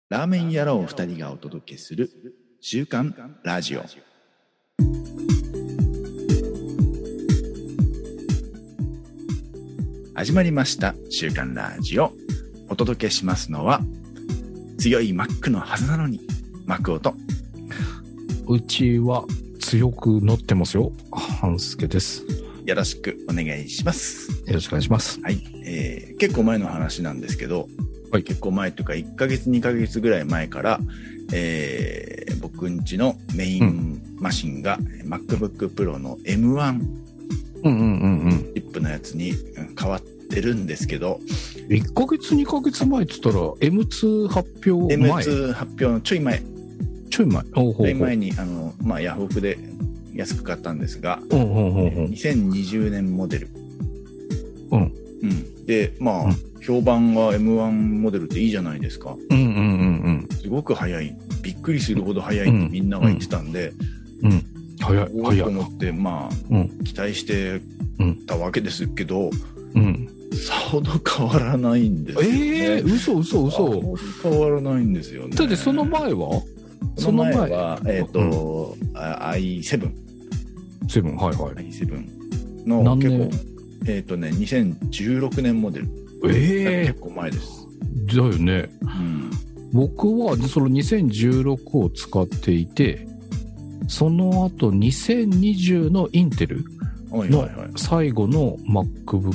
ラーメン野郎2人がお届けする週刊ラジオ。始まりました週刊ラジオ。お届けしますのは強いマックのはずなのにマクオと、 うちは強く乗ってますよ、半助です。 よろしくお願いします。 よろしくお願いします。 はい、結構前の話なんですけど、はい、結構前というか1ヶ月2ヶ月ぐらい前から、僕んちのメインマシンが、MacBook Pro の M1 チップのやつに変わってるんですけど、 1ヶ月2ヶ月前って言ったら M2 発表前？ M2 発表のちょい前。 ちょい前。 ちょい前にヤフオクで安く買ったんですが、2020年モデル。で、評判が M1 モデルっていいじゃないですか。すごく早い。びっくりするほど早いってみんなが言ってたんで、 早い。 と思って、期待してたわけですけど、さほど変わらないんですよね。 嘘。 さほど変わらないんですよね。 だってその前はその前は、i7。 7、はい。 i7 の結構、2016年モデル。結構前です。 だよね。僕はその2016を使っていて、その後2020のインテルの最後の MacBook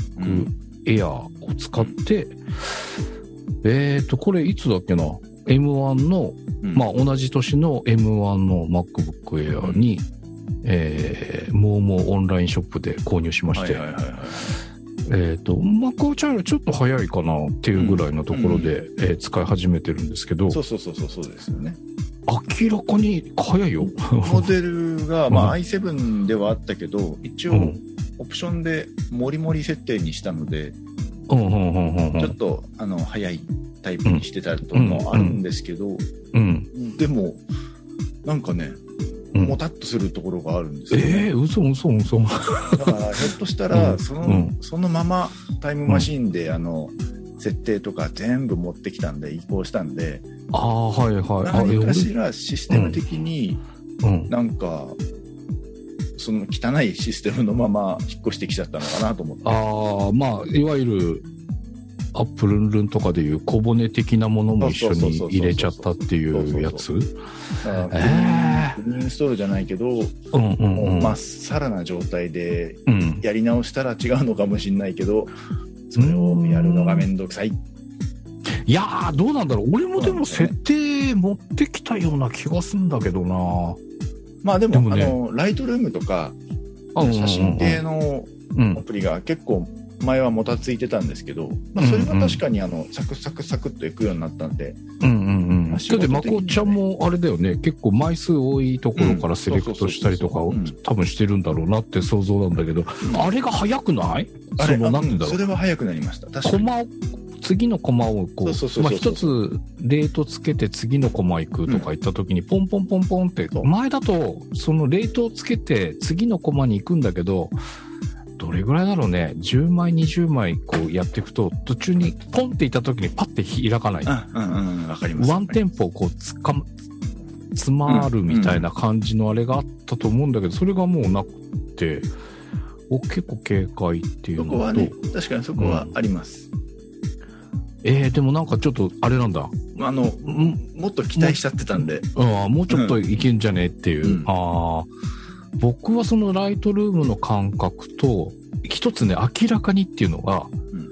Air を使って、これいつだっけな、M1 の、同じ年の M1 の MacBook Air に、もうオンラインショップで購入しまして、マクオちゃんよりちょっと早いかなっていうぐらいのところで、使い始めてるんですけど、 そうですよね。 明らかに早いよ。 モデルが、i7 ではあったけど、一応オプションでモリモリ設定にしたので、ちょっと早いタイプにしてたともあるんですけど、でもなんかね、もたっとするところがあるんですよね。 嘘。 だからひょっとしたら、そのままタイムマシンで設定とか全部持ってきたんで、移行したんで、何かしらシステム的に、なんかその汚いシステムのまま引っ越してきちゃったのかなと思って。 いわゆるアップルンルンとかでいう小骨的なものも一緒に入れちゃったっていうやつ。 フルインストールじゃないけど、まっさらな状態でやり直したら違うのかもしれないけど、それをやるのがめんどくさい。 いやー、どうなんだろう。俺もでも設定持ってきたような気がするんだけどな。 でもね、ライトルームとか写真系のアプリが結構前はもたついてたんですけど、それは確かにサクッといくようになったんで。だってまこちゃんもあれだよね、結構枚数多いところからセレクトしたりとかを多分してるんだろうなって想像なんだけど、あれが早くない？ それは早くなりました。確かに。 次のコマをこう、一つレートつけて次のコマ行くとか言った時にポンポンポンポンって、前だとそのレートをつけて次のコマに行くんだけど、どれぐらいだろうね、10枚20枚こうやっていくと途中にポンっていった時にパッて開かない。 わかります。 ワンテンポこう詰まるみたいな感じのあれがあったと思うんだけど、それがもうなくて、結構軽快っていうのと。 そこはね、確かにそこはあります。 でもなんかちょっとあれなんだ。 もっと期待しちゃってたんで。 もうちょっといけんじゃねっていう。僕はそのライトルームの感覚と、一つね、明らかにっていうのが、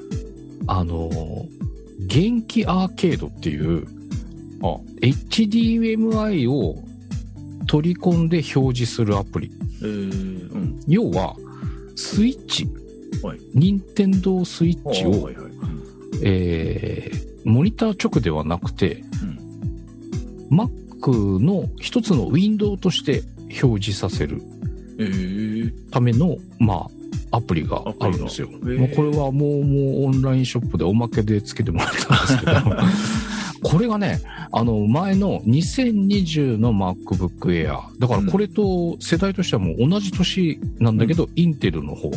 元気アーケードっていう、HDMI を取り込んで表示するアプリ。要は、スイッチ、任天堂スイッチを、モニター直ではなくて、Mac の一つのウィンドウとして表示させるための、アプリがあるんですよ。これはもうオンラインショップでおまけでつけてもらったんですけど、これがね、前の2020の MacBook Air。だからこれと世代としてはもう同じ年なんだけど、インテルの方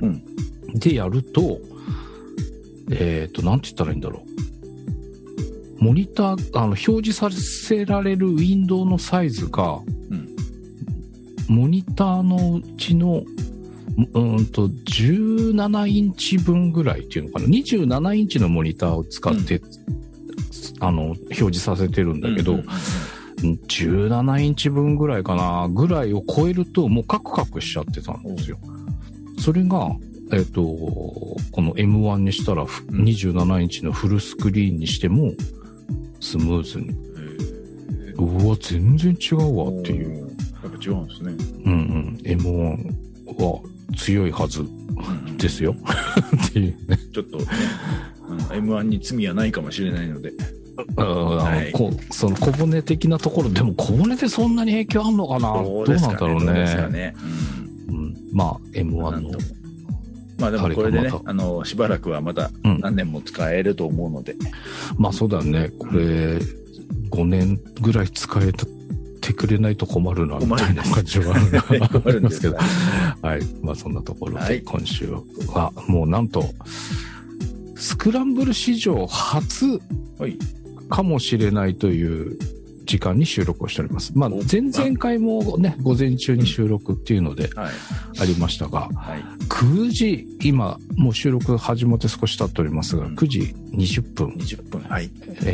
でやると、なんて言ったらいいんだろう。 モニター、表示させられるウィンドウのサイズが、モニターのうちの、17インチ分ぐらいっていうのかな。27インチのモニターを使って、表示させてるんだけど、17インチ分ぐらいかな、ぐらいを超えると、もうカクカクしちゃってたんですよ。それが、この M1 にしたら、27インチのフルスクリーンにしても、スムーズに。うわ、全然違うわっていう。 やっぱ違うんですね。 M1 は強いはずですよ。っていうね。 ちょっとね、M1 に罪はないかもしれないので。 その小骨的なところ、でも小骨ってそんなに影響あんのかな。どうなんだろうね。まあ M1 の。 まあでもこれでね、しばらくはまた何年も使えると思うので。 まあそうだよね。これ、5年ぐらい使えてくれないと困るな、みたいな感じはあるんですけど。はい。まあそんなところで、今週はもうなんと、スクランブル史上初かもしれないという時間に収録をしております。まあ前々回もね、午前中に収録っていうのでありましたが、9時、今もう収録始まって少し経っておりますが、9時20分。 20分。はい。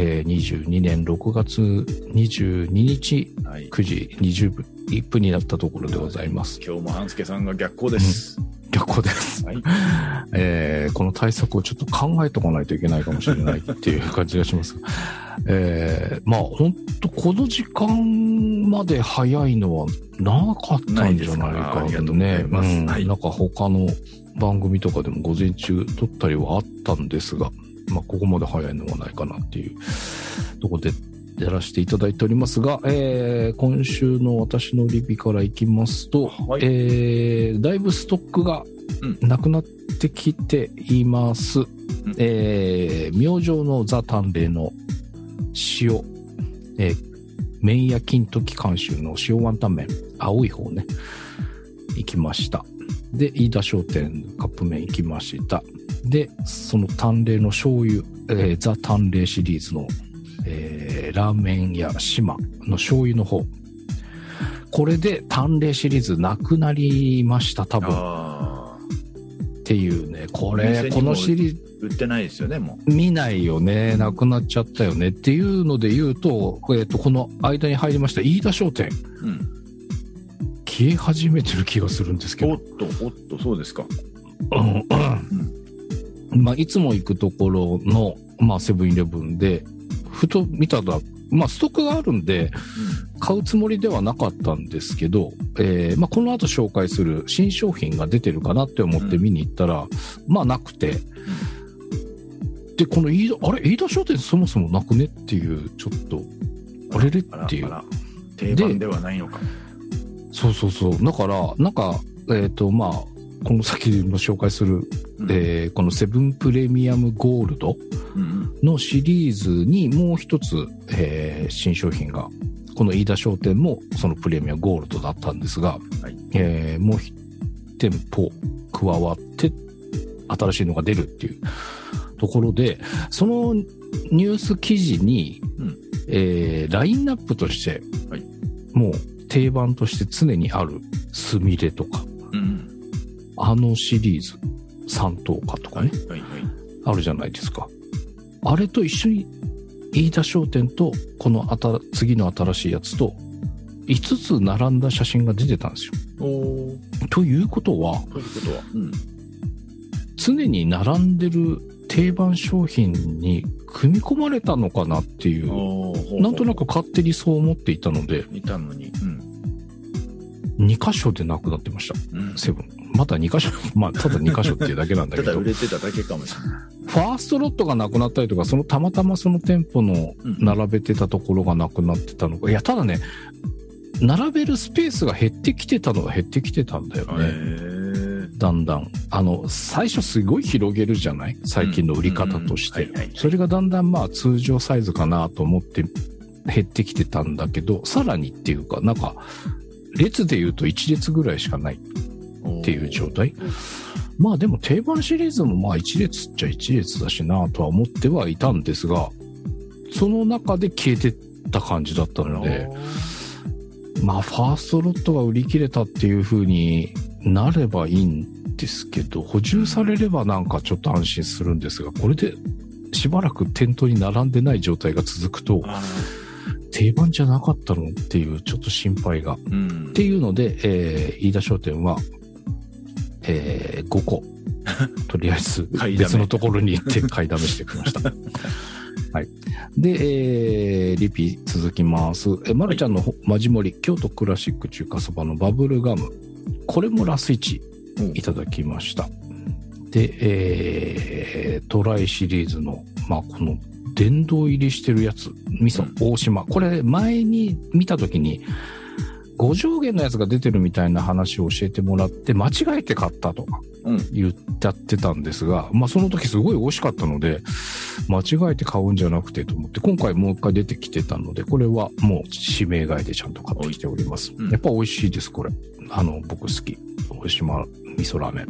22年6月22日、9時21分になったところでございます。 今日も半助さんが逆行です。 逆行です。この対策をちょっと考えとかないといけないかもしれないっていう感じがします。まあ本当この時間まで早いのはなかったんじゃないかね。なんか他の番組とかでも午前中撮ったりはあったんですが、まあここまで早いのはないかなっていうところでやらせていただいておりますが、今週の私のリビからいきますと、だいぶストックがなくなってきています。明星のザ・淡麗の塩、麺屋金時監修の塩ワンタン麺、青い方ね、行きました。で、飯田商店カップ麺行きました。で、その淡麗の醤油、ザ・淡麗シリーズのラーメン屋島の醤油の方。これで淡麗シリーズなくなりました、多分。っていうね、このシリーズ。 売ってないですよね、もう。見ないよね、なくなっちゃったよねっていうので言うと、この間に入りました飯田商店。消え始めてる気がするんですけど。 おっと、そうですか。 まあ、いつも行くところの、まあ、セブンイレブンで、ふと見たら、まあ、ストックがあるんで、買うつもりではなかったんですけど、まあ、この後紹介する新商品が出てるかなって思って見に行ったら、まあ、なくて、で、この飯田商店そもそもなくねっていう、ちょっと、あれれっていう。 定番ではないのか。 そう。だから、なんか、まあ、この先も紹介する、このセブンプレミアムゴールドのシリーズにもう一つ、新商品が、この飯田商店もそのプレミアムゴールドだったんですが、もう一店舗加わって新しいのが出るっていうところで、そのニュース記事に、ラインナップとして、もう定番として常にあるスミレとか、あのシリーズ三等価とかね、あるじゃないですか。あれと一緒に飯田商店とこの次の新しいやつと5つ並んだ写真が出てたんですよ。ということは、常に並んでる定番商品に組み込まれたのかなっていう、なんとなく勝手にそう思っていたので、2箇所でなくなってました。セブン。また2箇所、まあ、ただ2箇所っていうだけなんだけど。 ただ売れてただけかもしれない。 ファーストロットがなくなったりとか、たまたまその店舗の並べてたところがなくなってたのか。いや、ただね、並べるスペースが減ってきてたのは減ってきてたんだよね。だんだん。最初すごい広げるじゃない？最近の売り方として。それがだんだんまあ通常サイズかなと思って減ってきてたんだけど、さらにっていうか、なんか、列で言うと1列ぐらいしかないっていう状態。まあでも定番シリーズもまあ1列っちゃ1列だしなとは思ってはいたんですが、 その中で消えてった感じだったので、まあファーストロットが売り切れたっていう風になればいいんですけど、補充されればなんかちょっと安心するんですが、これでしばらく店頭に並んでない状態が続くと、定番じゃなかったのっていうちょっと心配が、っていうので、飯田商店は、5個とりあえず別のところに行って買いだめしてきました。はい。で、リピ続きます。まるちゃんのマジモリ、京都クラシック中華そばのバブルガム。これもラス1いただきました。で、トライシリーズの、まあ、この殿堂入りしてるやつ、味噌大島。これ前に見たときに、5上限のやつが出てるみたいな話を教えてもらって間違えて買ったとか言っちゃってたんですが、まあその時すごい美味しかったので間違えて買うんじゃなくてと思って、今回もう一回出てきてたので、これはもう指名買いでちゃんと買ってきております。やっぱ美味しいです、これ。僕好き。大島味噌ラーメン。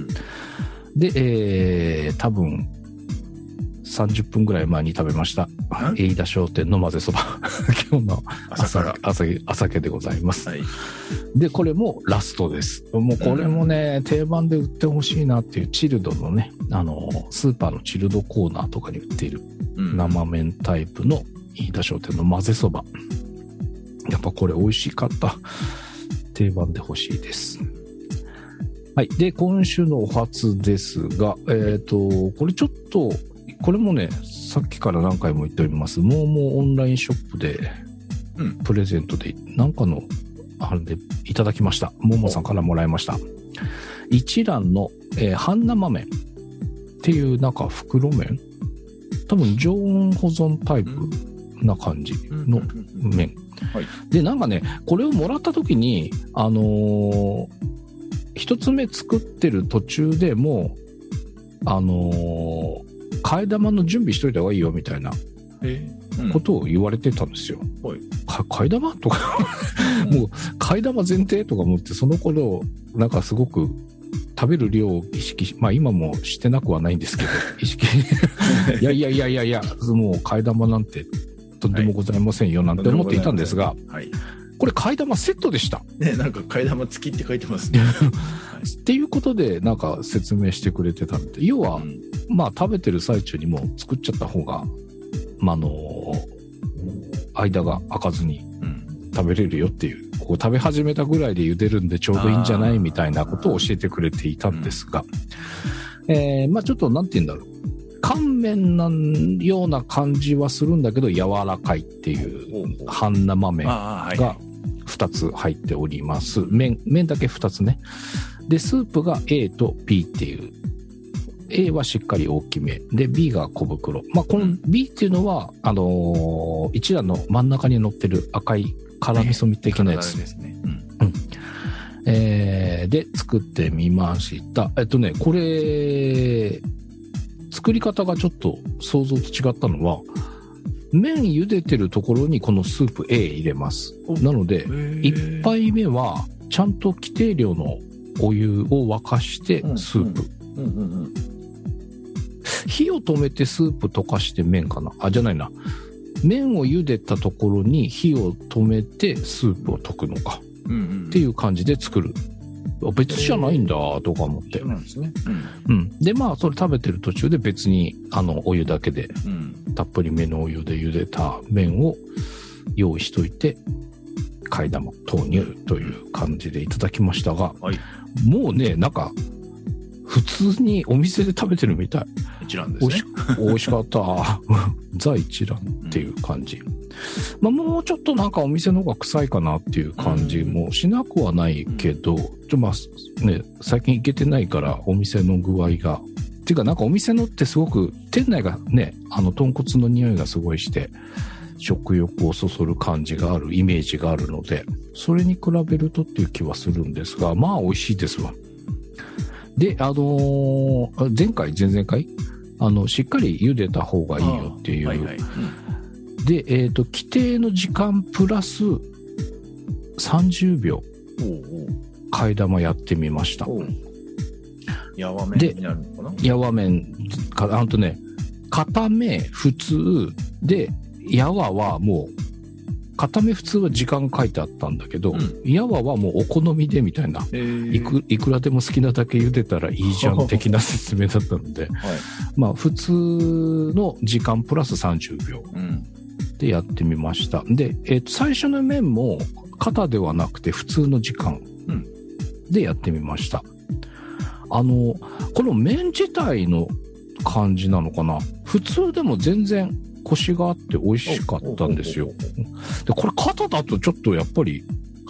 で、多分30分ぐらい前に食べました。飯田商店の混ぜそば。今日の朝家でございます。はい、で、これもラストです。もうこれもね、定番で売ってほしいなっていうチルドのね、スーパーのチルドコーナーとかに売っている生麺タイプの飯田商店の混ぜそば。やっぱこれ美味しかった。定番で欲しいです。はい。で、今週のお初ですが、これちょっと、これもね、さっきから何回も言っております、もうオンラインショップで、プレゼントで、なんかの、あれでいただきました。ももさんからもらいました。一蘭の、半生麺っていうなんか袋麺、多分常温保存タイプな感じの麺。で、なんかね、これをもらった時に、一つ目作ってる途中でもう、替え玉の準備しといた方がいいよみたいなことを言われてたんですよ。替え玉とかもう替え玉前提とか思って、その頃なんかすごく食べる量を意識まあ今もしてなくはないんですけど、意識いやもう替え玉なんてとんでもございませんよなんて思っていたんですが、これ替え玉セットでした。 ね、なんか替え玉付きって書いてますね。 っていうことでなんか説明してくれてたんで、要は、まあ食べてる最中にもう作っちゃった方が、まあ間が空かずに食べれるよっていう、こう食べ始めたぐらいで茹でるんでちょうどいいんじゃないみたいなことを教えてくれていたんですが、まあちょっとなんて言うんだろう。乾麺のような感じはするんだけど柔らかいっていう半生麺が2つ入っております。麺だけ2つね。で、スープが A と B っていう。A はしっかり大きめ。で、B が小袋。まあ、この B っていうのは、一蘭の真ん中に乗ってる赤い辛味噌的なやつ。ですね。で、作ってみました。これ、作り方がちょっと想像と違ったのは、麺茹でてるところにこのスープ A 入れます。なので、1杯目はちゃんと規定量のお湯を沸かしてスープ。火を止めてスープ溶かして麺かな。じゃないな。麺を茹でたところに火を止めてスープを溶くのか。っていう感じで作る。別じゃないんだとか思って。で、まあ、それ食べてる途中で別に、お湯だけで、たっぷりめのお湯で茹でた麺を用意しといて、替え玉投入という感じでいただきましたが、もうね、なんか、普通にお店で食べてるみたい。 一蘭ですね。 美味しかった。ザ一蘭っていう感じ。まあ、もうちょっとなんかお店の方が臭いかなっていう感じもしなくはないけど、まあね、最近行けてないからお店の具合が。っていうかなんかお店のってすごく店内がね、豚骨の匂いがすごいして、食欲をそそる感じがある、イメージがあるので、それに比べるとっていう気はするんですが、まあ美味しいですわ。で、前々回、しっかり茹でた方がいいよっていう。で、規定の時間プラス30秒、替え玉やってみました。 やわ麺になるのかな？ やわ麺か、片目、普通で、 やわはもう、固め普通は時間書いてあったんだけど、やわはもうお好みでみたいな、いくらでも好きなだけ茹でたらいいじゃん的な説明だったので、はい、まあ普通の時間プラス30秒でやってみました。で、最初の麺も型ではなくて普通の時間でやってみました。この麺自体の感じなのかな、普通でも全然コシがあって美味しかったんですよ。で、これ型だとちょっとやっぱり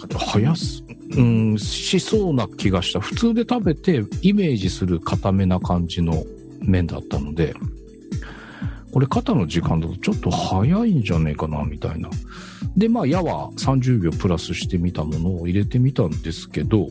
しそうな気がした。普通で食べてイメージする固めな感じの麺だったので、これ型の時間だとちょっと早いんじゃねえかなみたいな。で、まあやは30秒プラスしてみたものを入れてみたんですけど、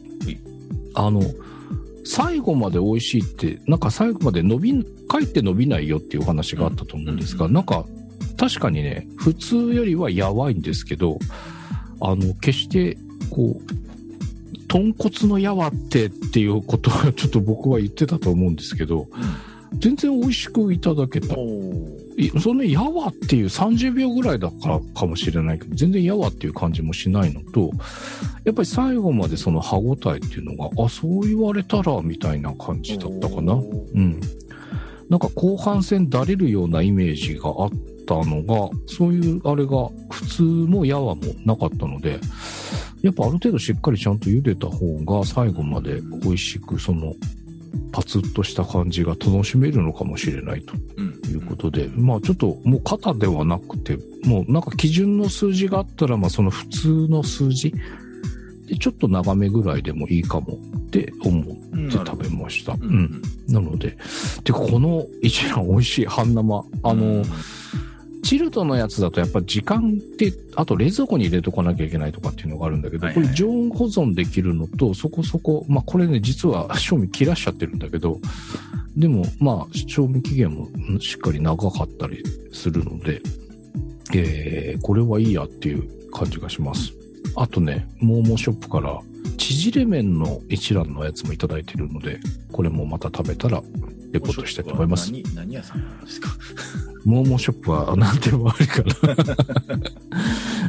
最後まで美味しいって、なんか最後までかえって伸びないよっていうお話があったと思うんですが、なんか確かにね、普通よりはやわいんですけど、決してこう豚骨のやわっていうことはちょっと僕は言ってたと思うんですけど、全然美味しくいただけた。そのやわっていう30秒ぐらいだからかもしれないけど、全然やわっていう感じもしないのと、やっぱり最後までその歯応えっていうのが、そう言われたらみたいな感じだったかな。なんか後半戦だれるようなイメージがあったのが、そういうあれが普通もやわもなかったので、やっぱある程度しっかりちゃんと茹でた方が最後まで美味しく、そのパツッとした感じが楽しめるのかもしれないということで、まあちょっともう型ではなくて、もうなんか基準の数字があったら、まあその普通の数字でちょっと長めぐらいでもいいかもって思って食べました。なので、この一蘭美味しい半生、チルドのやつだとやっぱ時間って、あと冷蔵庫に入れとかなきゃいけないとかっていうのがあるんだけど、これ常温保存できるのと、そこそこ、まあこれね、実は賞味切らしちゃってるんだけど、でもまあ賞味期限もしっかり長かったりするので、これはいいやっていう感じがします。あとね、モーモーショップから縮れ麺の一蘭のやつもいただいているので、これもまた食べたらレポートしたいと思います。 何屋さんなんですか？ モーモーショップは何でもあるから。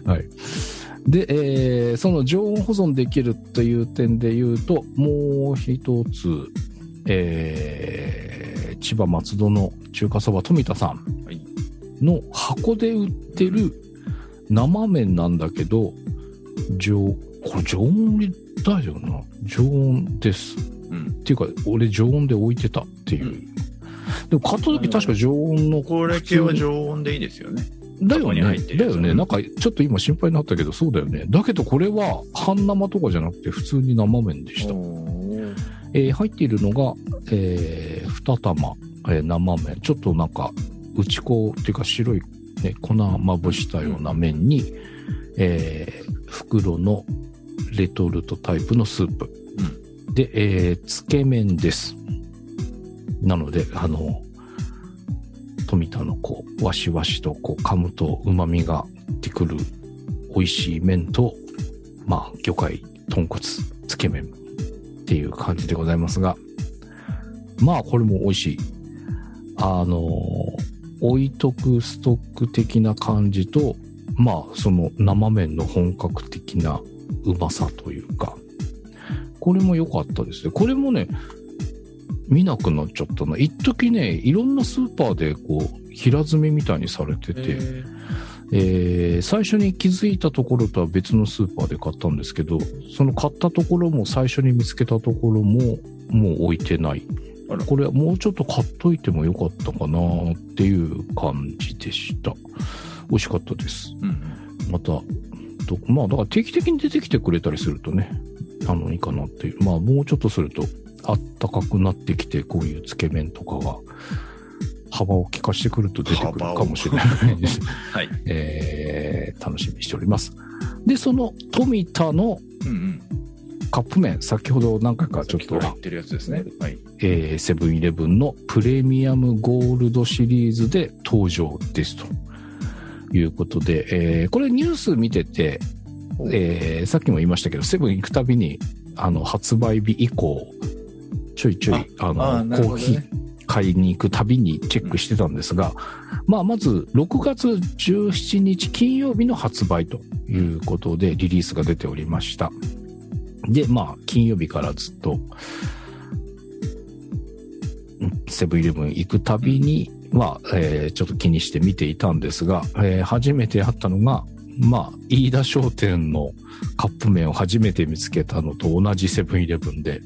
はい。で、その常温保存できるという点で言うと、もう一つ、千葉松戸の中華そば富田さんの箱で売ってる生麺なんだけど、これ常温だよな。常温です。っていうか、俺常温で置いてたっていう。でも買った時確か常温の。 これ系は常温でいいですよね。 だよね。だよね。なんかちょっと今心配になったけど、そうだよね。だけどこれは半生とかじゃなくて普通に生麺でした。入っているのが、2玉、生麺。ちょっとなんか、内子っていうか白い、ね、粉まぶしたような麺に、袋のレトルトタイプのスープ。で、つけ麺です。なので、富田のこう、わしわしとこう噛むと旨味が出てくる美味しい麺と、まあ、魚介、豚骨、つけ麺っていう感じでございますが、まあ、これも美味しい。置いとくストック的な感じと、まあ、その生麺の本格的なうまさというか、これも良かったですね。これもね、見なくなっちゃったな。一時ね、いろんなスーパーでこう、平積みみたいにされてて、最初に気づいたところとは別のスーパーで買ったんですけど、その買ったところも最初に見つけたところももう置いてない。これはもうちょっと買っといてもよかったかなっていう感じでした。美味しかったです。また、まあだから定期的に出てきてくれたりするとね、いいかなっていう。まあもうちょっとするとあったかくなってきて、こういうつけ麺とかが幅を利かしてくると出てくるかもしれないです。はい。楽しみにしております。で、その富田のカップ麺、先ほど何回かちょっと言ってるやつですね。はい。 セブンイレブンのプレミアムゴールドシリーズで登場ですということで、これニュース見てて、さっきも言いましたけど、セブン行くたびに発売日以降ちょいちょいコーヒー買いに行くたびにチェックしてたんですが、まず6月17日金曜日の発売ということでリリースが出ておりました。で、金曜日からずっとセブンイレブン行くたびにちょっと気にして見ていたんですが、初めて会ったのが飯田商店のカップ麺を初めて見つけたのと同じセブンイレブンで、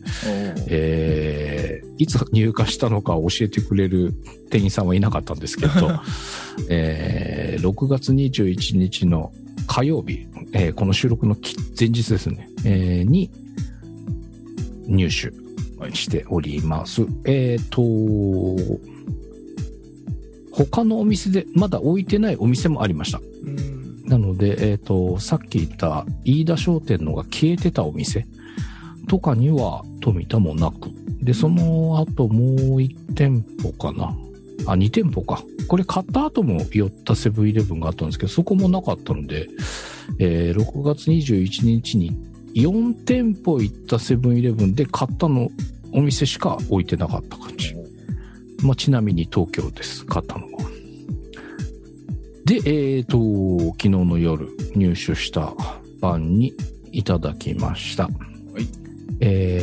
いつ入荷したのか教えてくれる店員さんはいなかったんですけど、6月21日の火曜日、この収録の前日ですね、に入手しております。他のお店でまだ置いてないお店もありました。なので、さっき言った飯田商店のが消えてたお店とかには富田もなく、で、その後もう1店舗かな。2店舗か。これ買った後も寄ったセブンイレブンがあったんですけど、そこもなかったので、6月21日に4店舗行ったセブンイレブンで買ったのお店しか置いてなかった感じ。ちなみに東京です。買ったのは。で、昨日の夜入手したパンにいただきました。はい、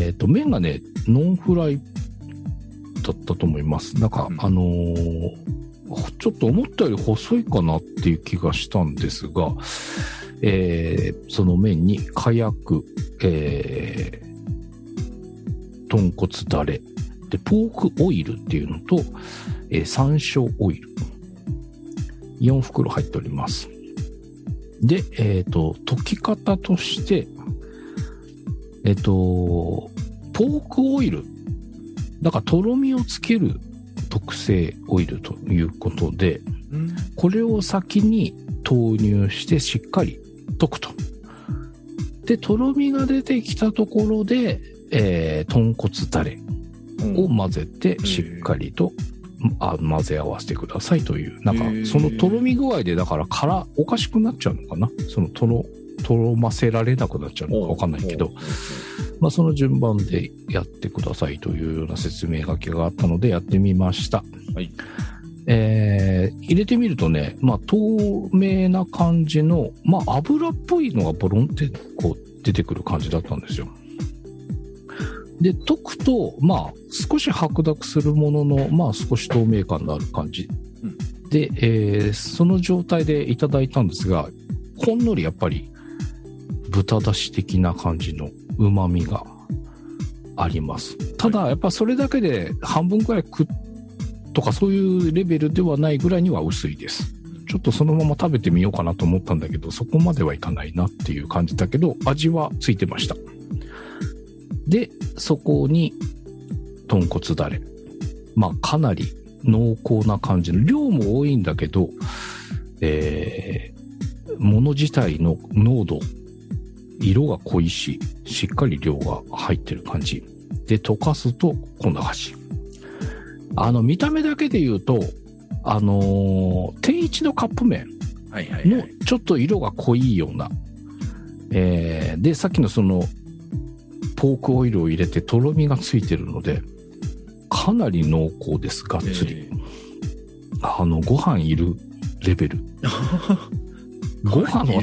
麺がね、ノンフライだったと思います。なんか、ちょっと思ったより細いかなっていう気がしたんですが、その麺にかやく、豚骨だれでポークオイルっていうのと、山椒オイル4袋入っております。で、溶き方として、ポークオイルだからとろみをつける特製オイルということで、これを先に投入してしっかり溶くと。で、とろみが出てきたところで、豚骨だれを混ぜてしっかりと、混ぜ合わせてくださいという、なんかそのとろみ具合でだからおかしくなっちゃうのかな、そのとろませられなくなっちゃうのかわかんないけど、その順番でやってくださいというような説明書きがあったのでやってみました。はい、入れてみるとね、透明な感じの、油っぽいのがボロンってこう出てくる感じだったんですよ。で、溶くと、少し白濁するものの、少し透明感のある感じ。で、その状態でいただいたんですが、ほんのりやっぱり、豚だし的な感じの旨味があります。ただ、やっぱそれだけで半分くらいとかそういうレベルではないぐらいには薄いです。ちょっとそのまま食べてみようかなと思ったんだけど、そこまではいかないなっていう感じだけど、味はついてました。で、そこに豚骨だれ。かなり濃厚な感じの、量も多いんだけど、もの自体の濃度、色が濃いし、しっかり量が入ってる感じ。で、溶かすとこんな感じ。見た目だけで言うと、天一のカップ麺のちょっと色が濃いような、で、さっきのその、ポークオイルを入れてとろみがついてるので、かなり濃厚です、がっつり。ご飯いるレベル。ご飯は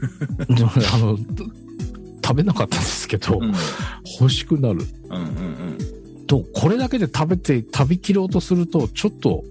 食べなかったんですけど、欲しくなる。と、これだけで食べきろうとすると、ちょっと、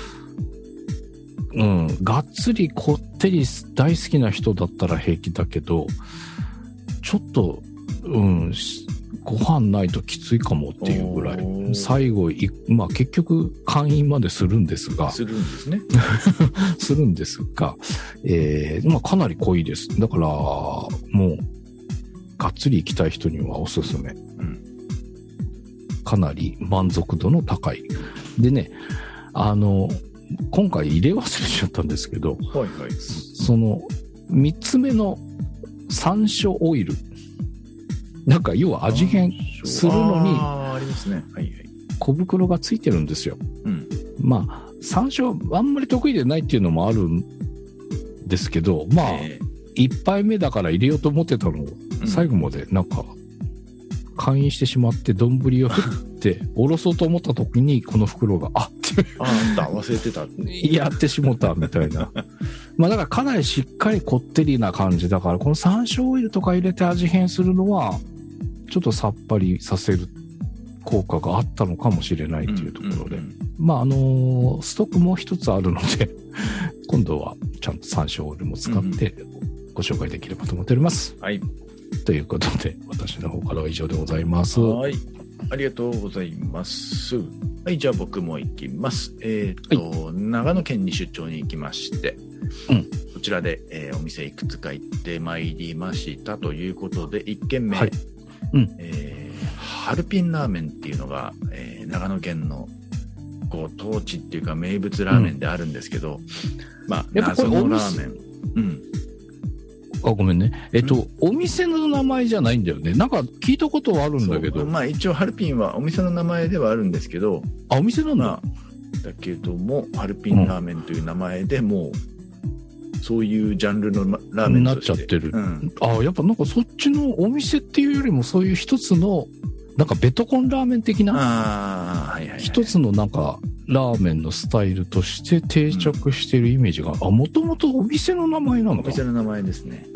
がっつりこってり大好きな人だったら平気だけど、ちょっと、ご飯ないときついかもっていうぐらい、最後、結局、会員までするんですが、 するんですね。 するんですが、かなり濃いです。だから、もう、がっつり行きたい人にはおすすめ。かなり満足度の高い。でね、今回入れ忘れちゃったんですけど、その、3つ目の山椒オイル。なんか要は味変するのに、 ありますね。 小袋がついてるんですよ。山椒あんまり得意でないっていうのもあるんですけど、1杯目だから入れようと思ってたのを、最後までなんか、勧誘してしまって、丼を振って、おろそうと思った時に、この袋が、あった忘れてた。 やってしもた、みたいな。まあだからかなりしっかりこってりな感じだから、この山椒オイルとか入れて味変するのは、ちょっとさっぱりさせる効果があったのかもしれないというところで。まあストックもう一つあるので、今度はちゃんと山椒オイルも使ってご紹介できればと思っております。 はい。 ということで、私の方からは以上でございます。 はい。ありがとうございます。はい、じゃあ僕も行きます。長野県に出張に行きまして、こちらで、お店いくつか行ってまいりましたということで、1軒目、ハルピンラーメンっていうのが、長野県のご当地っていうか名物ラーメンであるんですけど、まあ、謎のラーメン。 ごめんね。お店の名前じゃないんだよね。なんか聞いたことはあるんだけど。 まあ一応ハルピンはお店の名前ではあるんですけど。 お店なんだ。 だけども、ハルピンラーメンという名前でもう、そういうジャンルのラーメンとしてなっちゃってる。やっぱなんかそっちのお店っていうよりもそういう一つの、なんかベトコンラーメン的な、一つのなんかラーメンのスタイルとして定着してるイメージが、もともとお店の名前なのか。 お店の名前ですね。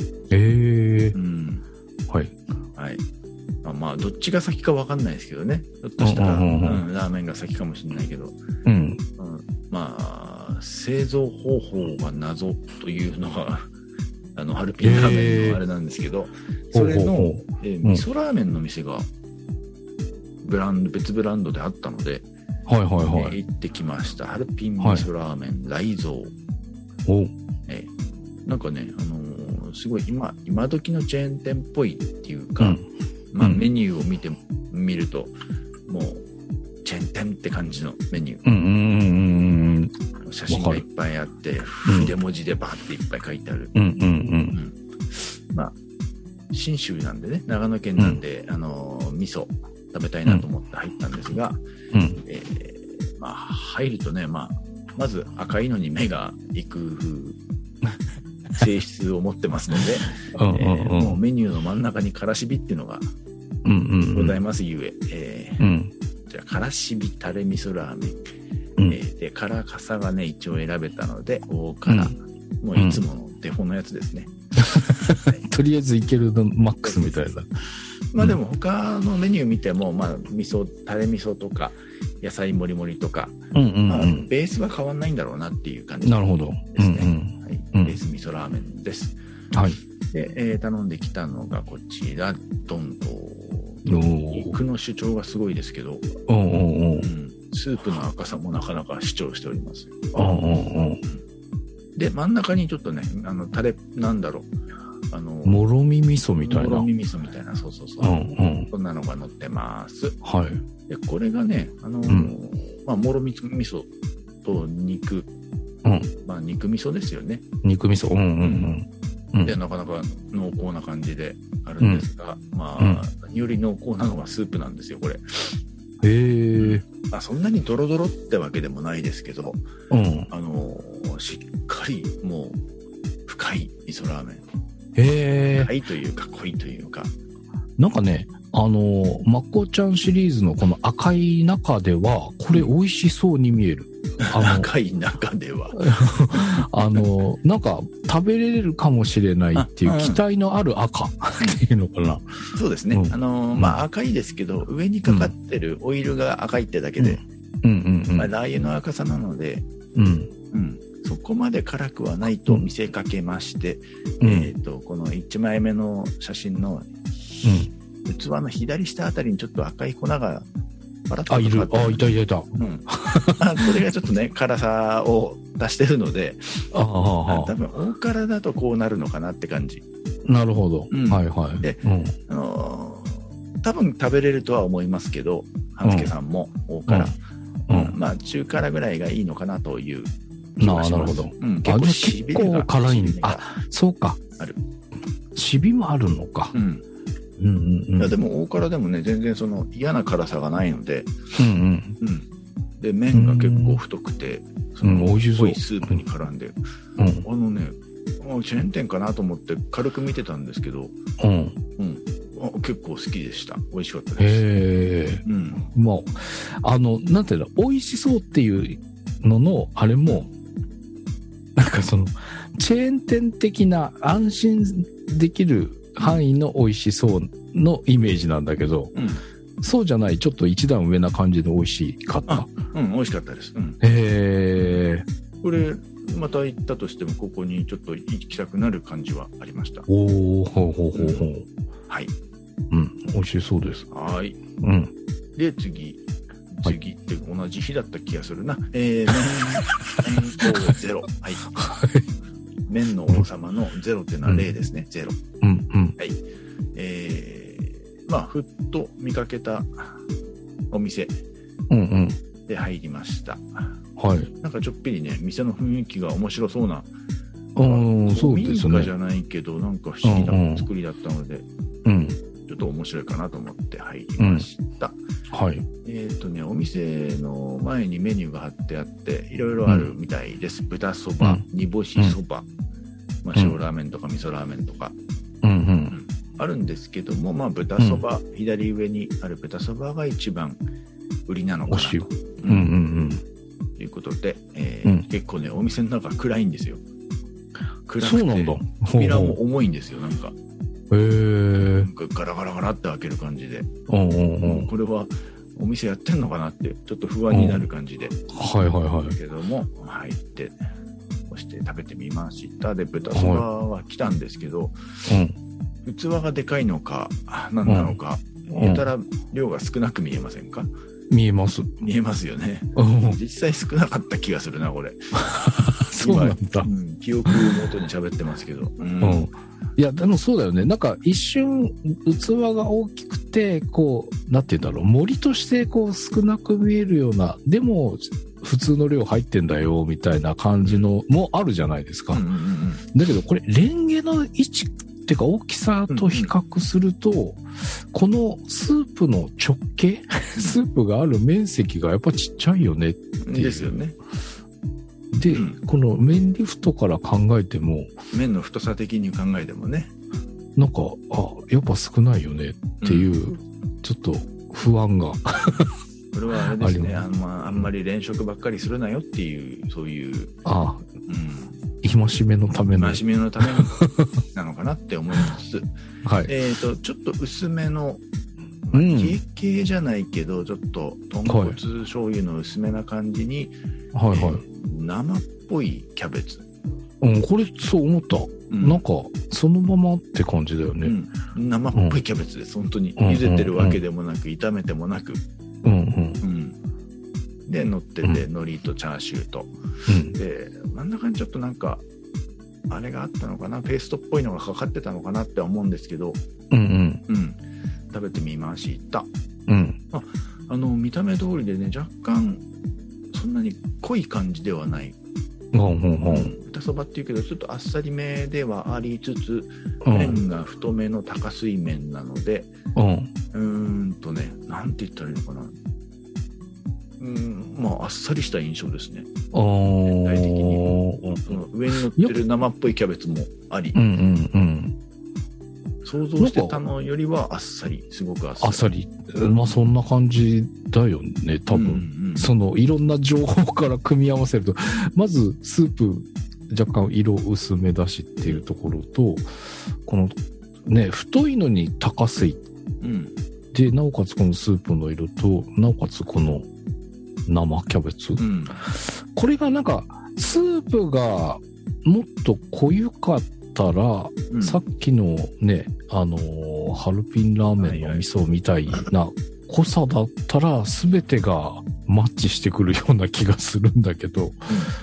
はい。 はい。まあどっちが先かわかんないですけどね。ひょっとしたら、ラーメンが先かもしれないけど、まあ製造方法が謎というのがハルピンラーメンのあれなんですけど、それの味噌ラーメンの店が別ブランドであったので、行ってきました。ハルピン味噌ラーメンライゾー。なんかね、すごい今時のチェーン店っぽいっていうか、まあメニューを見るともうチェーン店って感じのメニュー。写真がいっぱいあって筆文字でバーっていっぱい書いてある。まあ信州なんでね、長野県なんで、味噌食べたいなと思って入ったんですが、まあ入るとね、まず赤いのに目が行く性質を持ってますので、もうメニューの真ん中にからしびっていうのがございますゆえ、じゃあからしびタレ味噌ラーメン、で辛さがね一応選べたので大辛、もういつものデフォのやつですね。 とりあえずいけるのマックスみたいな。 まあでも他のメニュー見ても、まあタレ味噌とか野菜もりもりとか、ベースは変わんないんだろうなっていう感じですね。なるほど。ベース味噌ラーメンです。はい。で、頼んできたのがこちら、ドンと。肉の主張がすごいですけど、スープの赤さもなかなか主張しております。で、真ん中にちょっとね、タレ、なんだろう。 もろみ味噌みたいな。 もろみ味噌みたいな、そう。そんなのが乗ってます。はい。で、これがね、まあ、もろみ味噌と肉。まあ、肉味噌ですよね。 肉味噌。 で、なかなか濃厚な感じであるんですが、まあ、より濃厚なのはスープなんですよ、これ。そんなにドロドロってわけでもないですけど、しっかりもう深い味噌ラーメン。深いというか濃いというか。 なんかね、まこちゃんシリーズのこの赤い中では、これ美味しそうに見える。 赤い中では。 なんか食べれるかもしれないっていう期待のある赤っていうのかな。 そうですね。まあ赤いですけど、上にかかってるオイルが赤いってだけで、まあラー油の赤さなので、そこまで辛くはないと見せかけまして、この1枚目の写真の器の左下あたりにちょっと赤い粉がパラッとかかってる。 いた。 これがちょっとね、辛さを出してるので、多分大辛だとこうなるのかなって感じ。 なるほど。はいはい。 で、多分食べれるとは思いますけど、半助さんも大辛。まあ中辛ぐらいがいいのかなという気がします。なるほど。 結構辛いんだ。そうか。ある。しびもあるのか。 いやでも大辛でもね全然その嫌な辛さがないので、で麺が結構太くて、その濃いスープに絡んで、ねチェーン店かなと思って軽く見てたんですけど、 結構好きでした。美味しかったです。 まあ、なんていうの、美味しそうっていうのの、あれも、なんかその、チェーン店的な安心できる範囲の美味しそうのイメージなんだけど、そうじゃない、ちょっと一段上な感じで美味しかった。 美味しかったです。これ、また行ったとしても、ここにちょっと行きたくなる感じはありました。はい。 美味しそうです。 はい。で、次って同じ日だった気がするな。麺ゼロ。はい。麺の王様のゼロっていうのは0ですね。ゼロ。はい。まあ、ふっと見かけたお店で入りました。はい。なんかちょっぴりね、店の雰囲気が面白そうな。 そうですね。 民家じゃないけど、なんか不思議な作りだったので、ちょっと面白いかなと思って入りました。はい。お店の前にメニューが貼ってあって、いろいろあるみたいです。豚そば、煮干しそば、塩ラーメンとか味噌ラーメンとか。あるんですけども、まあ、豚そば、左上にある豚そばが一番売りなのかなと。ということで、結構ね、お店の中暗いんですよ。暗くて、扉も重いんですよ、なんか。なんかガラガラガラって開ける感じで。これはお店やってんのかなって、ちょっと不安になる感じで。だけども、入って、そして食べてみました。で、豚そばは来たんですけど、器がでかいのか何なのか、やたら量が少なく見えませんか？ 見えます。 見えますよね。実際少なかった気がするな、これ。 そうなんだ。 記憶を元に喋ってますけど。 いや、でもそうだよね。なんか一瞬器が大きくて、こう、なんて言うんだろう、森としてこう少なく見えるような、でも普通の量入ってんだよ、みたいな感じのもあるじゃないですか。だけどこれ、レンゲの位置っていうか大きさと比較すると、このスープの直径、スープがある面積がやっぱちっちゃいよねっていう。 ですよね。 で、この麺リフトから考えても、 麺の太さ的に考えてもね、 なんか、やっぱ少ないよねっていう、ちょっと不安が。 これはあれですね、あんまり連食ばっかりするなよっていう、そういう。 戒めのための。 戒めのためなのかなって思います。はい。ちょっと薄めの、家系じゃないけど、ちょっと豚骨醤油の薄めな感じに、生っぽいキャベツ。 これそう思った。なんか、そのままって感じだよね。 生っぽいキャベツです。本当に。茹でてるわけでもなく、炒めてもなく。で、乗ってて、海苔とチャーシューと。で、真ん中にちょっとなんか、あれがあったのかな、ペーストっぽいのがかかってたのかなって思うんですけど、食べてみました。見た目通りでね、若干、そんなに濃い感じではない。豚そばっていうけど、ちょっとあっさりめではありつつ、麺が太めの高水麺なので、なんて言ったらいいのかな。まあ、あっさりした印象ですね。全体的に。その上に乗ってる生っぽいキャベツもあり。想像してたのよりはあっさり、すごくあっさり。 まあそんな感じだよね、多分。そのいろんな情報から組み合わせると、まずスープ若干色薄めだしっていうところと、このね、太いのに高水。で、なおかつこのスープの色と、なおかつこの生キャベツ。これがなんか、スープがもっと濃ゆかったら、さっきのね、ハルピンラーメンの味噌みたいな濃さだったら、全てがマッチしてくるような気がするんだけど、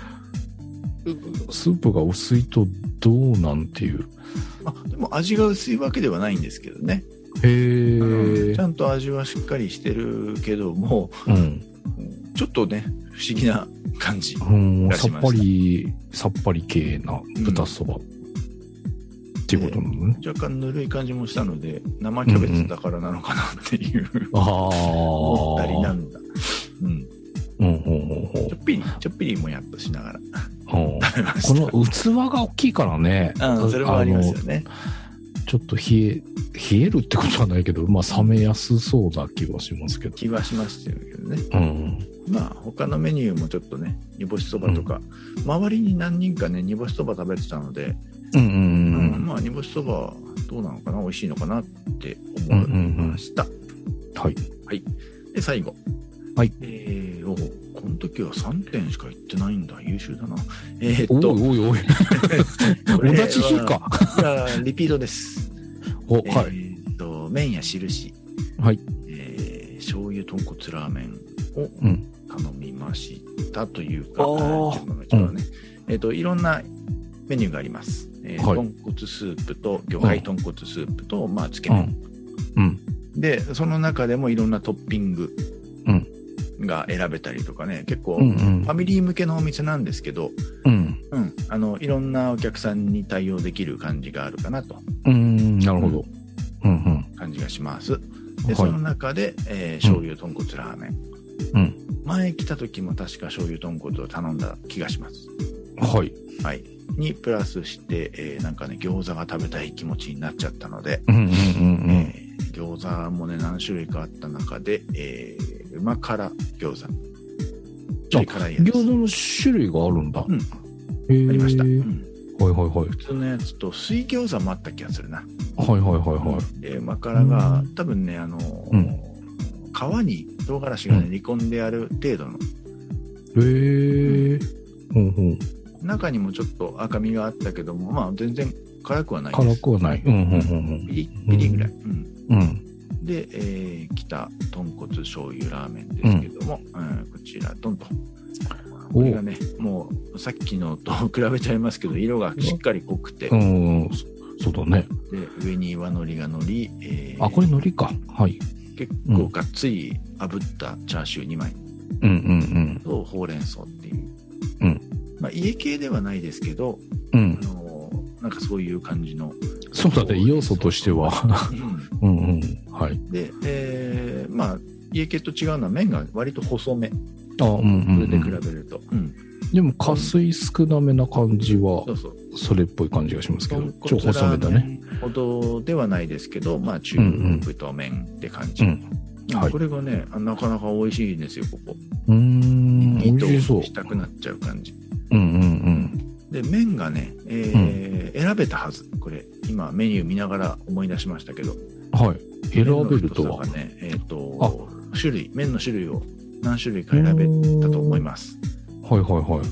スープが薄いとどうなんていう。 でも味が薄いわけではないんですけどね。ちゃんと味はしっかりしてるけども、ちょっっとね、不思議な感じがしました。 さっぱり系な豚そば、っていうことなのね。 若干ぬるい感じもしたので、生キャベツだからなのかなっていう、思ったりなんだ。ちょっぴりもやっとしながら食べました。 この器が大きいからね。 それもありますよね。 ちちょっと冷えるってことはないけど、まあ冷めやすそうな気はしますけど。 気はしましたけどね。 うん。 まあ他のメニューもちょっとね、煮干しそばとか、周りに何人かね、煮干しそば食べてたので、まあ煮干しそばどうなのかな、美味しいのかなって思いました。 はい。 はい。で、最後。 はい。 この時は3点しか言ってないんだ。優秀だな。 おい。同じ日か。 いや、リピートです。 はい。 麺や印。 はい。 醤油豚骨ラーメンを頼みましたというか、いろんなメニューがあります。豚骨スープと魚介豚骨スープと、まあ、つけ麺。で、その中でもいろんなトッピングが選べたりとかね、結構ファミリー向けのお店なんですけど、いろんなお客さんに対応できる感じがあるかなと。 なるほど。 感じがします。で、その中で、醤油豚骨ラーメン。前来た時も確か醤油豚骨を頼んだ気がします。 はい。 はい。にプラスして、なんかね、餃子が食べたい気持ちになっちゃったので、餃子もね、何種類かあった中で、うま辛餃子。ちょい辛いやつ。 餃子の種類があるんだ。 ありました。普通のやつと水餃子もあった気がするな。うま辛が、多分ね、皮に唐辛子がね、煮込んである程度の。中にもちょっと赤みがあったけども、まあ全然辛くはないです。 辛くはない。 ピリぐらい。で、来た豚骨醤油ラーメンですけども、こちらドンと。これがね、もうさっきのと比べちゃいますけど、色がしっかり濃くて。 そうだね。 で、上に岩のりがのり、 これのりか。はい。 結構がっつり炙ったチャーシュー2枚。と、ほうれん草っていう。まあ、家系ではないですけど、なんかそういう感じの。 そうだね、要素としては。はい。 で、まあ、家系と違うのは麺が割と細め。それで比べると。 でも、加水少なめな感じは、それっぽい感じがしますけど、超細めだね。 ほどではないですけど、まあ、中太麺って感じ。これがね、なかなか美味しいんですよ、ここ。 美味しそう。 したくなっちゃう感じ。で、麺がね、選べたはず。これ、今メニュー見ながら思い出しましたけど。 はい。選べるとは。 種類、麺の種類を何種類か選べたと思います。 確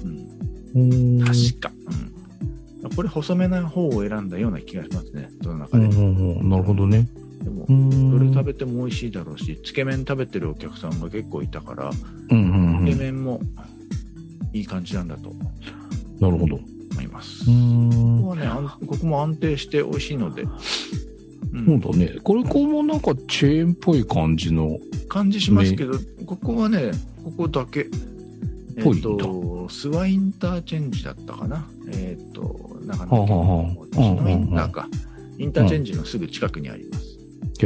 か。 これ細めな方を選んだような気がしますね、その中で。 なるほどね。 でも、どれ食べても美味しいだろうし、つけ麺食べてるお客さんが結構いたから、つけ麺もいい感じなんだと。 なるほど。 思います。ここも安定して美味しいので。 そうだね。こもなんかチェーンっぽい感じの。 感じしますけど、ここはね、ここだけ。諏訪インターチェンジだったかな。長野県のインターか。インターチェンジのすぐ近くにあります。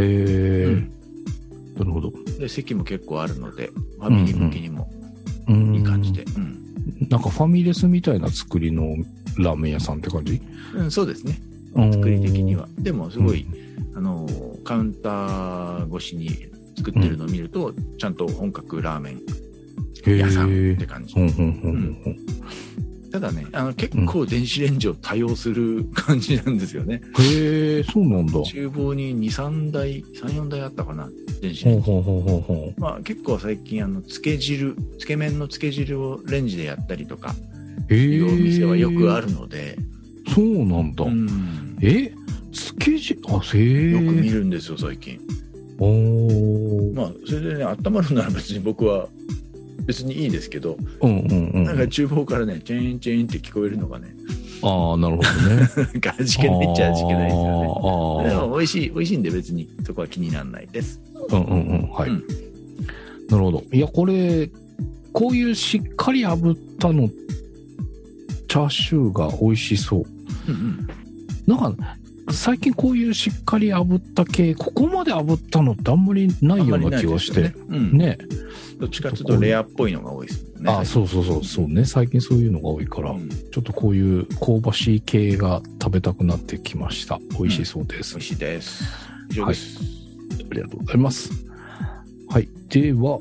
なるほど。 で、席も結構あるので、ファミリー向けにもいい感じで。 なんかファミレスみたいな作りのラーメン屋さんって感じ？ そうですね。作り的には。でもすごい、カウンター越しに作ってるのを見ると、ちゃんと本格ラーメン屋さんって感じ。ただね、結構電子レンジを多用する感じなんですよね。 そうなんだ。 厨房に2、3台、3、4台あったかな、電子レンジ。まあ結構最近つけ麺のつけ汁をレンジでやったりとか、いうお店はよくあるので。 そうなんだ。つけ汁、よく見るんですよ、最近。まあ、それでね、温まるなら別に僕は、別にいいですけど、なんか厨房からね、チェーンチェーンって聞こえるのがね。 なるほどね。 味気ないっちゃ味気ないですよね。でも美味しいんで別にそこは気にならないです。 はい。なるほど。いや、こういうしっかり炙ったの、チャーシューが美味しそう。なんか、 最近こういうしっかり炙った系、ここまで炙ったのってあんまりないような気がして。ね。 どっちかというとレアっぽいのが多いですね。 そうね。最近そういうのが多いから、ちょっとこういう香ばしい系が食べたくなってきました。美味しそうです。 美味しいです。以上です。 ありがとうございます。はい。では、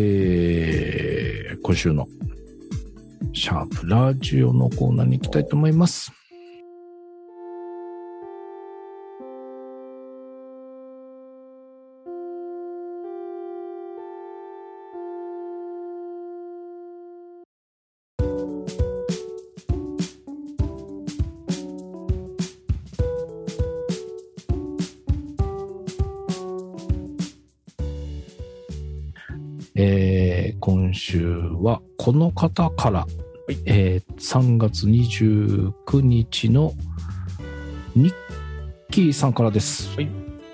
今週のシャープラジオのコーナーに行きたいと思います。今週はこの方から、3月29日のニッキーさんからです。はい。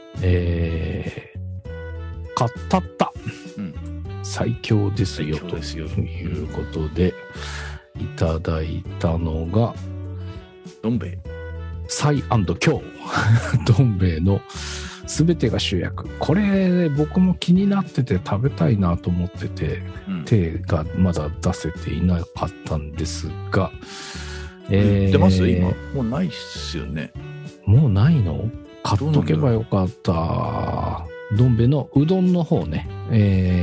カッタッタ、最強ですよということでいただいたのがどん兵衛サイ&キョウどん兵衛のすべてが主役。これ僕も気になってて食べたいなと思ってて、手がまだ出せていなかったんですが、 出ます今もうないっすよね。 もうないの？買っとけばよかった。どん兵衛のうどんの方ね。 い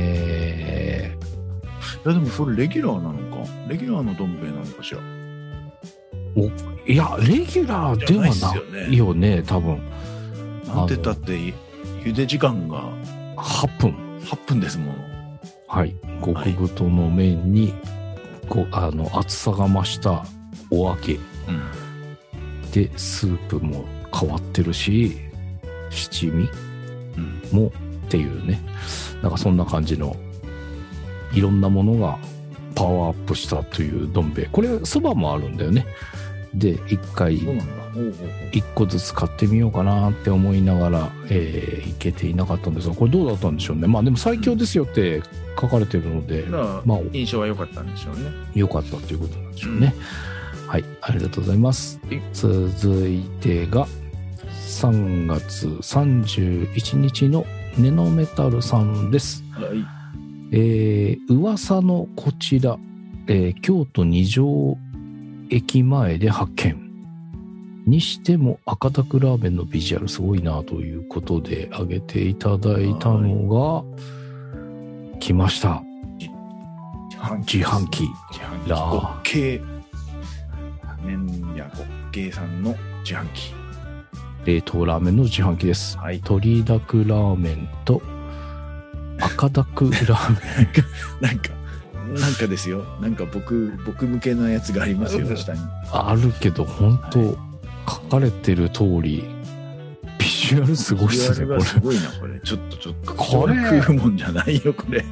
やでもそれレギュラーなのか、レギュラーのどん兵衛なのかしら。 いやレギュラーではないよね多分。 なんて言ったって茹で時間が 8分ですもの。 はい。極太の麺に厚さが増したお揚げ、でスープも変わってるし七味もっていうね、なんかそんな感じのいろんなものがパワーアップしたというどん兵衛。これそばもあるんだよね。で一回一個ずつ買ってみようかなって思いながら、いけていなかったんですが、これどうだったんでしょうね。まあでも最強ですよって書かれてるので、 まあ印象は良かったんでしょうね。 良かったということなんでしょうね。はい、ありがとうございます。続いてが3月31日のネノメタルさんです。はい。噂のこちら、京都二条駅前で発見にしても赤タクラーメンのビジュアルすごいなということで挙げていただいたのが来ました。自販機ラーメン麺屋ホッケーさんの自販機、 冷凍ラーメンの自販機です。はい、鶏だくラーメンと赤タクラーメンなんかですよ。なんか僕向けのやつがありますよ、下に。 あるけど、本当、書かれてる通り、ビジュアルすごいっすね、これ。 すごいな、これ。ちょっと、これ食うもんじゃないよ、これ。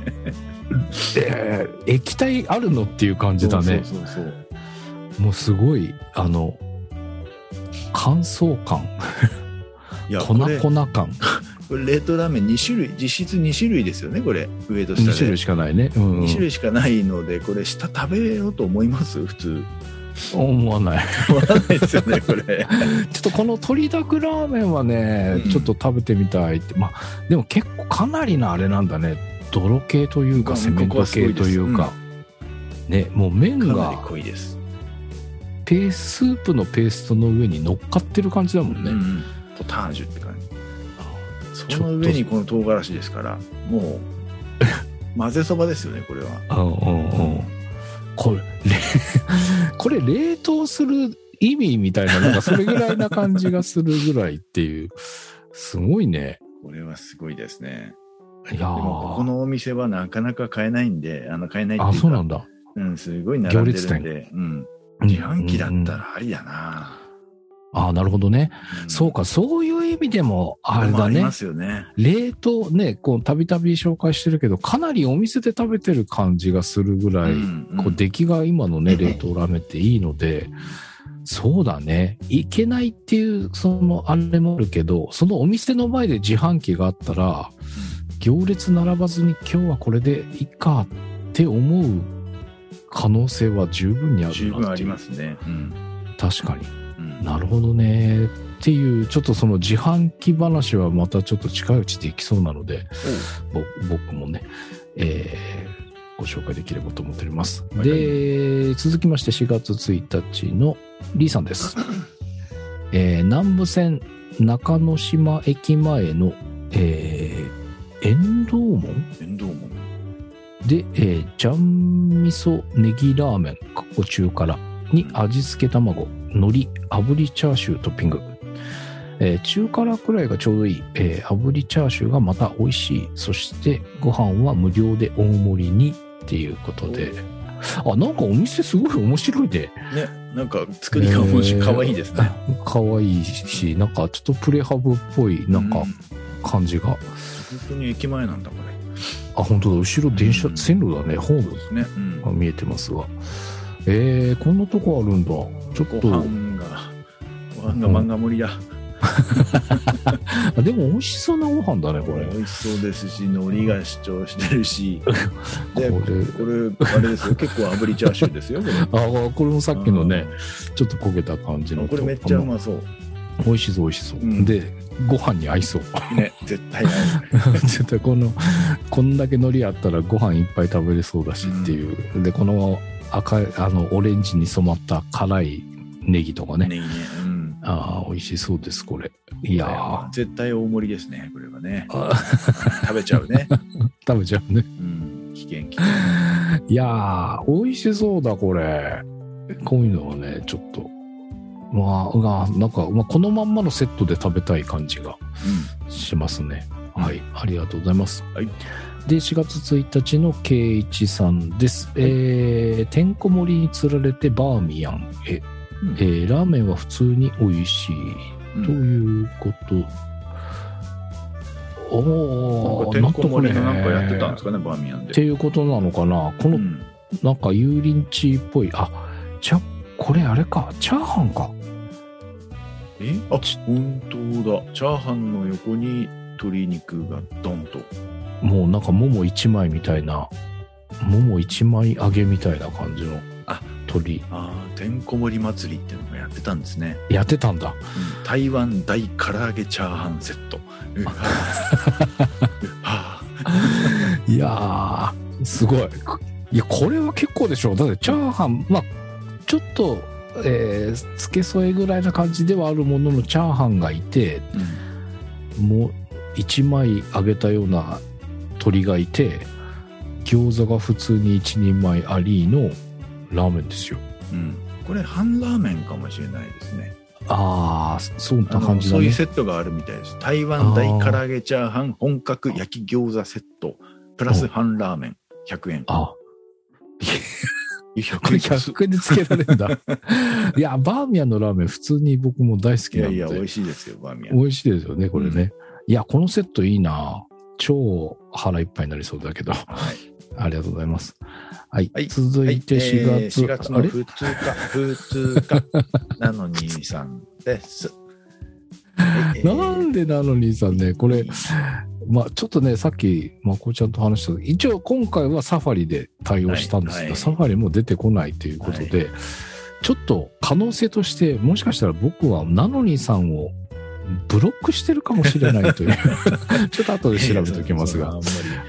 液体あるのっていう感じだね。そう。もうすごい、乾燥感。粉感。 これ冷凍ラーメン2種類、実質2種類ですよね、これ。上と下で。 2種類しかないね。2 種類しかないので、これ下食べようと思います普通。 思わない。 思わないですよね、これ。 ちょっとこの鶏だくラーメンはね、ちょっと食べてみたいって。まあ、でも結構かなりのあれなんだね。泥系というか、セメント系というか。ね、もう麺が。 かなり濃いです。 スープのペーストの上に乗っかってる感じだもんね。 ポタージュって感じ。その上にこの唐辛子ですから、もう混ぜそばですよね、これは。 これ冷凍する意味みたいな、なんかそれぐらいな感じがするぐらいっていう、すごいね。 これはすごいですね。 いやー、 でもここのお店はなかなか買えないんで、買えないっていうか、 そうなんだ。 すごい並んでるんで、自販機だったらありだな。 なるほどね。そうか、そういう意味でも、あれだね。ありますよね。 冷凍ね、たびたび紹介してるけど、かなりお店で食べてる感じがするぐらい、出来が今のね、冷凍ラーメンっていいので、そうだね。いけないっていう、あれもあるけど、そのお店の前で自販機があったら、行列並ばずに今日はこれでいいかって思う可能性は十分にあるなっていう。 十分ありますね。 確かに。なるほどね。 っていうちょっとその自販機話はまたちょっと近いうちできそうなので、僕もね、ご紹介できればと思っております。で、続きまして4月1日のリーさんです。南武線中之島駅前の、遠藤門で、ジャン味噌ネギラーメン中辛に味付け卵、海苔、炙りチャーシュートッピング。中辛くらいがちょうどいい、炙りチャーシューがまた美味しい。そしてご飯は無料で大盛りにっていうことで、なんかお店すごい面白いで。ね、 なんか作りが面白い、可愛いですね。 可愛いし、なんかちょっとプレハブっぽいなんか感じが。本当に駅前なんだこれ。 本当だ、後ろ電車、線路だね、ホームですね。見えてますが。こんなとこあるんだ。ちょっとご飯が漫画盛りだ。 でも美味しそうなご飯だね、これ。 美味しそうですし、海苔が主張してるし。で、これ、あれですよ、結構炙りチャーシューですよ、これ。これもさっきのね、ちょっっと焦げた感じの。 これめっちゃうまそう。 美味しそう、美味しそう。で、ご飯に合いそう。 ね、絶対合う。 絶対こんだけ海苔あったらご飯いっぱい食べれそうだしっていう。で、このオレンジに染まった辛いネギとかね。ネギね。美味しそうです、これ。いやー。 絶対大盛りですね、これはね。食べちゃうね。 食べちゃうね。 危険。 いやー、美味しそうだ、これ。こういうのはね、ちょっと。なんか、このまんまのセットで食べたい感じがしますね。はい、ありがとうございます。はい。で、4月1日の圭一さんです。てんこ盛りにつられてバーミヤンへ。ラーメンは普通に美味しい、ということ。 てんこ盛りのなんかやってたんですかね、バーミヤンで。 っていうことなのかな。この、なんか油淋鶏っぽい。これあれか、チャーハンか。 本当だ。チャーハンの横に鶏肉がドンと。 もうなんかもも一枚みたいな、もも一枚揚げみたいな感じの鶏。 てんこ盛り祭りっていうのがやってたんですね。 やってたんだ。 台湾大唐揚げチャーハンセット。 いやー、すごい。いや、これは結構でしょ。だってチャーハン、ちょっと、付け添えぐらいな感じではあるもののチャーハンがいて、もう一枚揚げたような鶏がいて、餃子が普通に一人前ありのラーメンですよ。 これ半ラーメンかもしれないですね。 そんな感じだね。 そういうセットがあるみたいです。台湾大唐揚げチャーハン本格焼き餃子セットプラス半ラーメン100円。 これ100円でつけられるんだ。いや、バーミヤンのラーメン普通に僕も大好きなんで。 いや、美味しいですよ、バーミヤン。 美味しいですよね、これね。いや、このセットいいな。超腹いっぱいになりそうだけど。ありがとうございます。はい。続いて4 月の2日なのにさんです。 なんでなのにさんね、これ、ちょっとね、さっき、まこちゃんと話したけど、一応今回はサファリで対応したんですけど、サファリも出てこないということで、ちょっと可能性として、もしかしたら僕はナノニーさんをブロックしてるかもしれないという、ちょっと後で調べておきますが。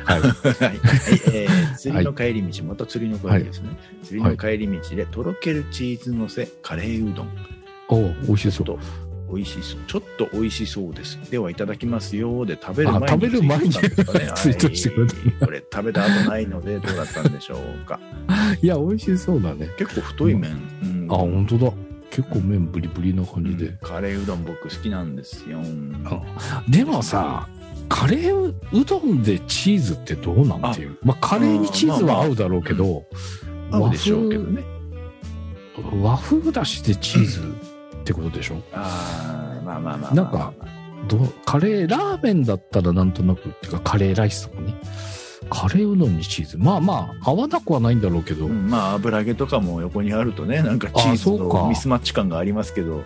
釣りの帰り道、また釣りの帰りですね。釣りの帰り道で、とろけるチーズのせカレーうどん。 美味しそう。 美味しそう。ちょっと美味しそうです。では、いただきますよ。で、食べる前にツイートしてくれた。 これ、食べた後ないので、どうだったんでしょうか。 いや、美味しそうだね。 結構太い麺。 本当だ。結構麺ブリブリな感じで。 カレーうどん僕好きなんですよ。 でもさ、カレーうどんでチーズってどうなんていう。カレーにチーズは合うだろうけど、 合うでしょうけどね。 和風だしでチーズってことでしょ。なんか、カレー、ラーメンだったらなんとなく、っていうかカレーライスとかね。カレーうどんにチーズ。合わなくはないんだろうけど。 油揚げとかも横にあるとね、なんかチーズとミスマッチ感がありますけど、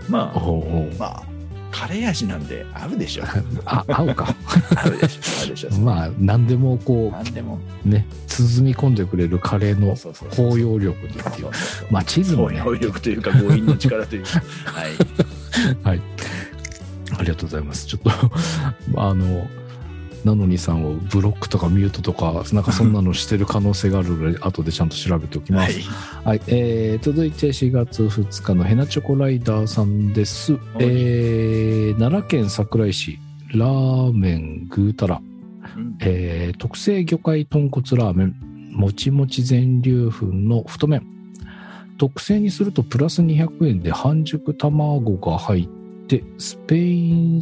カレー味なんで合うでしょ。 合うか。 合うでしょ。 何でもね、包み込んでくれるカレーの包容力っていう。チーズもね。 包容力というか、強引の力というか。 はい。 ありがとうございます。ちょっとナノニさんをブロックとかミュートとか、なんかそんなのしてる可能性があるので、後でちゃんと調べておきます。はい。続いて4月2日のヘナチョコライダーさんです。奈良県桜井市、ラーメンぐーたら、特製魚介豚骨ラーメン、もちもち全粒粉の太麺。特製にするとプラス200円で半熟卵が入って、スペイン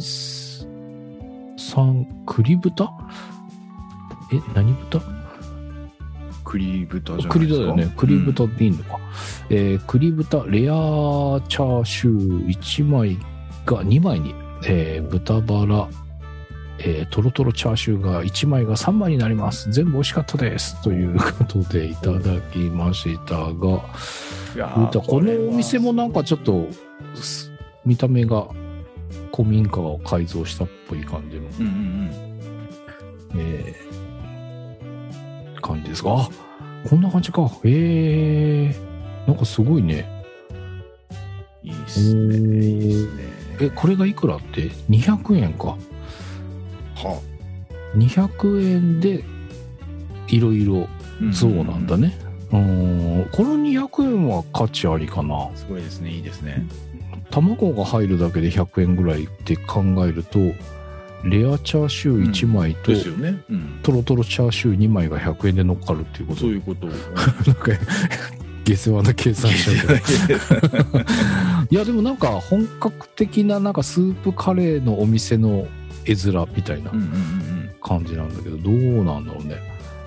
産栗豚？何豚？ 栗豚じゃないですか。 栗豚だよね。栗豚っていいのか。栗豚レアチャーシュー1枚が2枚に、豚バラ、トロトロチャーシューが1枚が3枚になります。全部美味しかったです。ということでいただきましたが、このお店もなんかちょっと見た目が古民家を改造したっぽい感じの、感じですが、あ、こんな感じか。なんかすごいね。 いいっすね。いいっすね。 これがいくらって200円か。 はあ、200円でいろいろそうなんだね。この200円は価値ありかな。 すごいですね。いいですね。 卵が入るだけで100円ぐらいって考えると、レアチャーシュー1枚と、 ですよね。 トロトロチャーシュー2枚が100円で乗っかるっていうこと。 そういうこと。なんか下世話な計算しちゃうけどいやでもなんか本格的ななんかスープカレーのお店の絵面みたいな感じなんだけど、どうなんだろうね。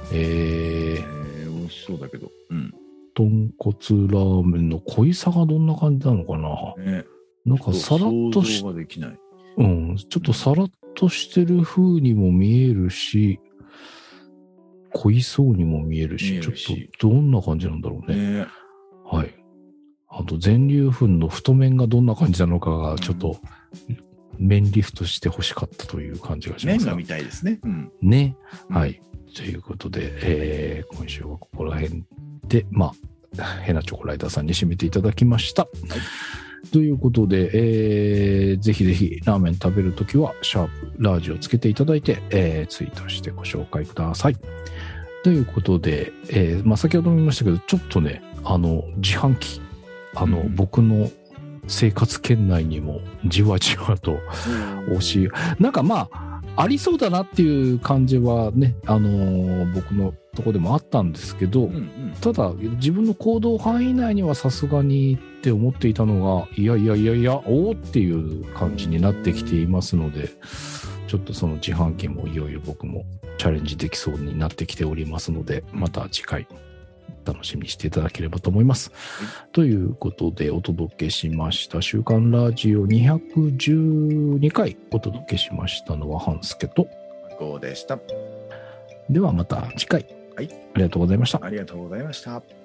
美味しそうだけど。 豚骨ラーメンの濃いさがどんな感じなのかな。なんかさらっと想像ができない。 ちょっとさらっとしてる風にも見えるし、濃いそうにも見えるし、ちょっとどんな感じなんだろうね。はい。あと全粒粉の太麺がどんな感じなのかがちょっと麺リフトして欲しかったという感じがします。 麺が見たいですね。 ね。はい。ということで、今週はここら辺で、ヘナチョコライダーさんに締めていただきました。ということで、ぜひぜひラーメン食べるときはシャープラージをつけていただいて、ツイートしてご紹介ください。ということで、先ほども言いましたけど、ちょっとね、自販機、僕の生活圏内にもじわじわとなんかありそうだなっていう感じはね、僕のとこでもあったんですけど、ただ自分の行動範囲内にはさすがにって思っていたのが、いやおーっていう感じになってきていますので、ちょっとその自販機もいよいよ僕もチャレンジできそうになってきておりますので、また次回楽しみにしていただければと思います。ということでお届けしました週刊ラジオ212回お届けしましたのは半助とゴーでした。 ではまた次回、 はい、 ありがとうございました。 ありがとうございました。